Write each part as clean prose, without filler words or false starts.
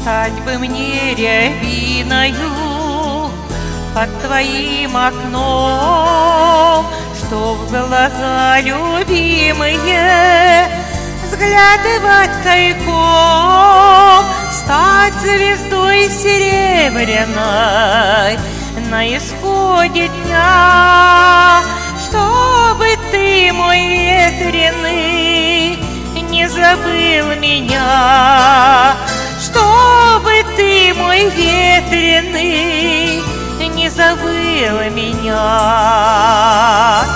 Стать бы мне рябиною под твоим окном, чтоб в глаза любимые взглядывать тайком, стать звездой серебряной на исходе дня, чтобы ты, мой ветреный, не забыл меня, чтобы ты, мой ветреный, не забыл меня.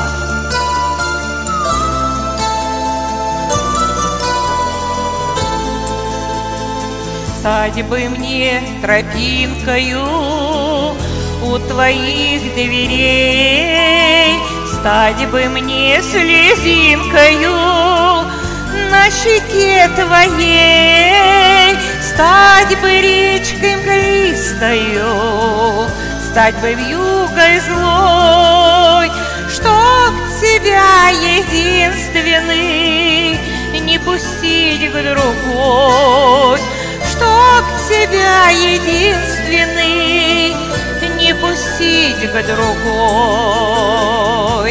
Стать бы мне тропинкою у твоих дверей, стать бы мне слезинкою на щеке твоей, стать бы речкой мглистою, стать бы вьюгой злой, чтоб тебя единственный не пустить к другой, чтоб тебя единственный не пустить к другой.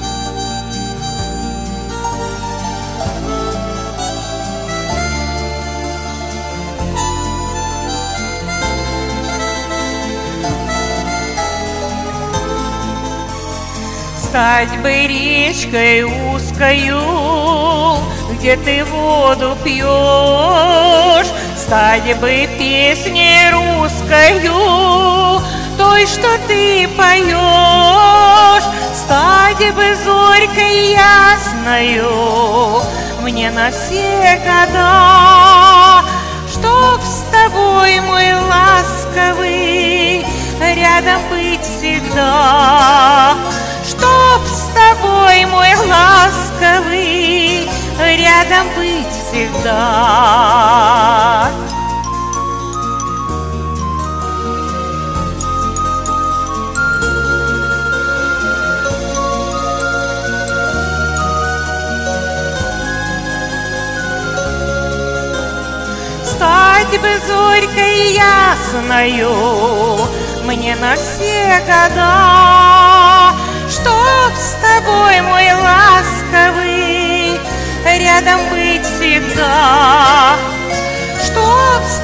Стать бы речкой узкою, где ты воду пьешь, стать бы песней русскою, той, что ты поешь, стать бы зорькой ясною мне на все года, чтоб с тобой, мой ласковый, рядом быть всегда, чтоб с тобой, мой ласковый, рядом быть всегда. Стать бы зорькой ясною мне на все года, чтоб с тобой, мой ласковый, рядом быть всегда, чтоб с